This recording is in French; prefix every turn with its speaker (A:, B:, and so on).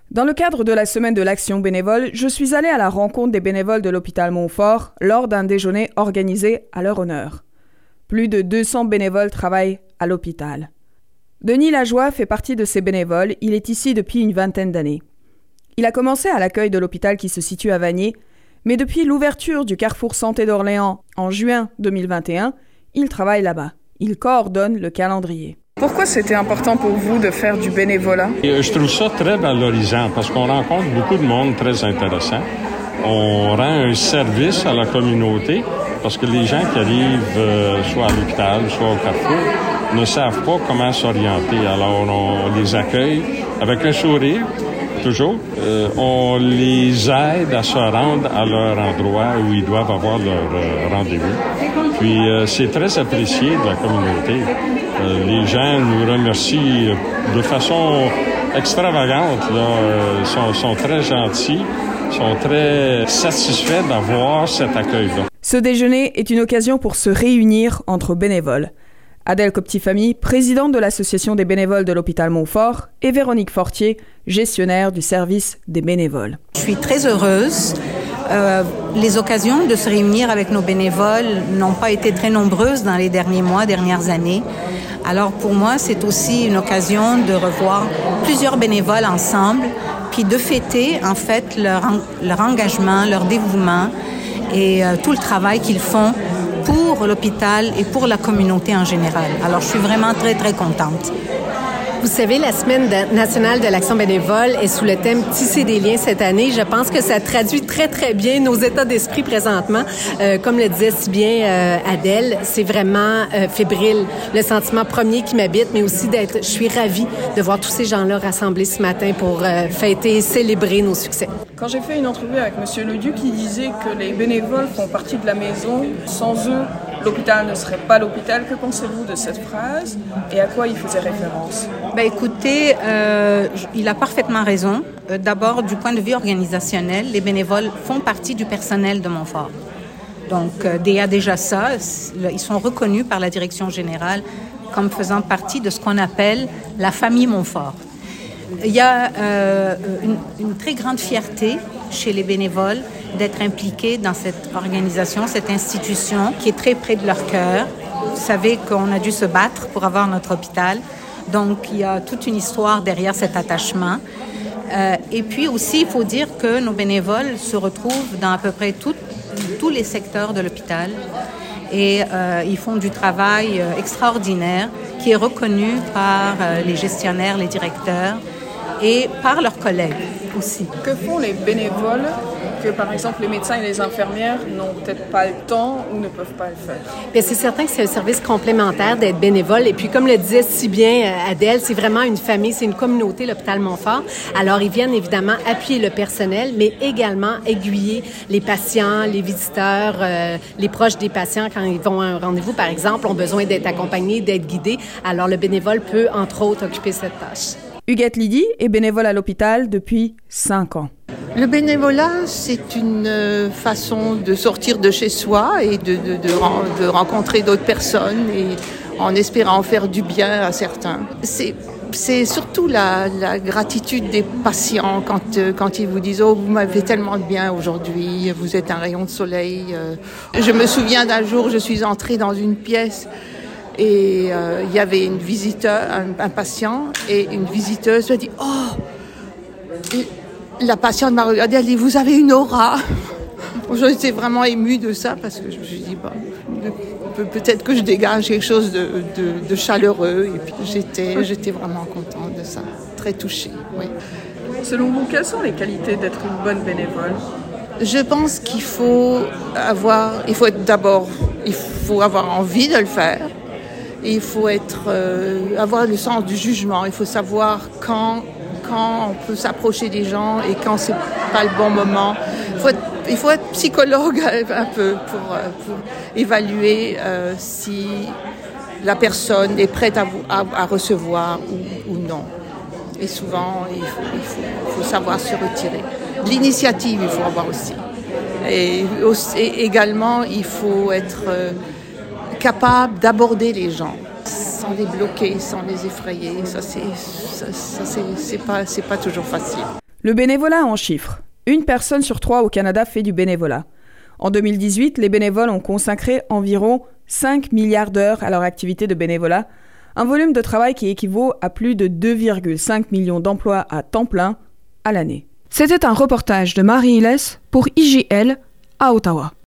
A: Dans le cadre de la semaine de l'action bénévole, je suis allée à la rencontre des bénévoles de l'hôpital Montfort lors d'un déjeuner organisé à leur honneur. Plus de 200 bénévoles travaillent à l'hôpital. Denis Lajoie fait partie de ces bénévoles, il est ici depuis une vingtaine d'années. Il a commencé à l'accueil de l'hôpital qui se situe à Vanier, mais depuis l'ouverture du Carrefour Santé d'Orléans en juin 2021, il travaille là-bas. Il coordonne le calendrier. Pourquoi c'était important pour vous de faire du bénévolat?
B: Je trouve ça très valorisant parce qu'on rencontre beaucoup de monde très intéressant. On rend un service à la communauté parce que les gens qui arrivent soit à l'hôpital, soit au Carrefour, ne savent pas comment s'orienter. Alors on les accueille avec un sourire, toujours. On les aide à se rendre à leur endroit où ils doivent avoir leur rendez-vous. Puis c'est très apprécié de la communauté. Les gens nous remercient de façon extravagante. Sont très gentils, sont très satisfaits d'avoir cet accueil-là.
A: Ce déjeuner est une occasion pour se réunir entre bénévoles. Adèle Coptifami, présidente de l'association des bénévoles de l'hôpital Montfort, et Véronique Fortier, gestionnaire du service des bénévoles.
C: Je suis très heureuse. Les occasions de se réunir avec nos bénévoles n'ont pas été très nombreuses dans les derniers mois, dernières années. Alors pour moi, c'est aussi une occasion de revoir plusieurs bénévoles ensemble, puis de fêter en fait leur engagement, leur dévouement et tout le travail qu'ils font pour l'hôpital et pour la communauté en général. Alors je suis vraiment très, très contente.
D: Vous savez, la Semaine nationale de l'action bénévole est sous le thème « Tisser des liens » cette année. Je pense que ça traduit très, très bien nos états d'esprit présentement. Comme le disait si bien Adèle, c'est vraiment fébrile. Le sentiment premier qui m'habite, mais aussi je suis ravie de voir tous ces gens-là rassemblés ce matin pour fêter et célébrer nos succès.
A: Quand j'ai fait une entrevue avec M. Leduc, il disait que les bénévoles font partie de la maison. Sans eux, l'hôpital ne serait pas l'hôpital. Que pensez-vous de cette phrase et à quoi il faisait référence?
C: Écoutez, il a parfaitement raison. D'abord, du point de vue organisationnel, les bénévoles font partie du personnel de Montfort. Donc, il y a déjà ça. Ils sont reconnus par la direction générale comme faisant partie de ce qu'on appelle la famille Montfort. Il y a une très grande fierté chez les bénévoles d'être impliqués dans cette organisation, cette institution qui est très près de leur cœur. Vous savez qu'on a dû se battre pour avoir notre hôpital. Donc, il y a toute une histoire derrière cet attachement. Et puis aussi, il faut dire que nos bénévoles se retrouvent dans à peu près tous les secteurs de l'hôpital. Et ils font du travail extraordinaire qui est reconnu par les gestionnaires, les directeurs et par leurs collègues aussi.
A: Que font les bénévoles que, par exemple, les médecins et les infirmières n'ont peut-être pas le temps ou ne peuvent pas le faire?
D: Bien, c'est certain que c'est un service complémentaire d'être bénévole. Et puis, comme le disait si bien Adèle, c'est vraiment une famille, c'est une communauté, l'hôpital Montfort. Alors, ils viennent évidemment appuyer le personnel, mais également aiguiller les patients, les visiteurs, les proches des patients quand ils vont à un rendez-vous, par exemple, ont besoin d'être accompagnés, d'être guidés. Alors, le bénévole peut, entre autres, occuper cette tâche.
A: Huguette Lydie est bénévole à l'hôpital depuis 5 ans.
E: Le bénévolat, c'est une façon de sortir de chez soi et de rencontrer d'autres personnes et en espérant faire du bien à certains. C'est surtout la gratitude des patients quand ils vous disent « Oh, vous m'avez tellement de bien aujourd'hui, vous êtes un rayon de soleil ». Je me souviens d'un jour, je suis entrée dans une pièce et il y avait une visiteur, un patient, et une visiteuse m'a dit « Oh !» La patiente m'a regardée, elle dit « Vous avez une aura !» J'étais vraiment émue de ça parce que je me suis dit peut-être que je dégage quelque chose de chaleureux. Et puis j'étais vraiment contente de ça, très touchée. Oui.
A: Selon vous, quelles sont les qualités d'être une bonne bénévole?
E: Je pense qu'il faut avoir envie de le faire. Et il faut avoir le sens du jugement. Il faut savoir quand on peut s'approcher des gens et quand c'est pas le bon moment. Il faut être psychologue un peu pour évaluer si la personne est prête à recevoir ou non. Et souvent, il faut savoir se retirer. L'initiative, il faut avoir aussi. Et également, il faut être capable d'aborder les gens sans les bloquer, sans les effrayer. Ça c'est pas toujours facile.
A: Le bénévolat en chiffres. 1 personne sur 3 au Canada fait du bénévolat. En 2018, les bénévoles ont consacré environ 5 milliards d'heures à leur activité de bénévolat, un volume de travail qui équivaut à plus de 2,5 millions d'emplois à temps plein à l'année. C'était un reportage de Marie Hilles pour IGL à Ottawa.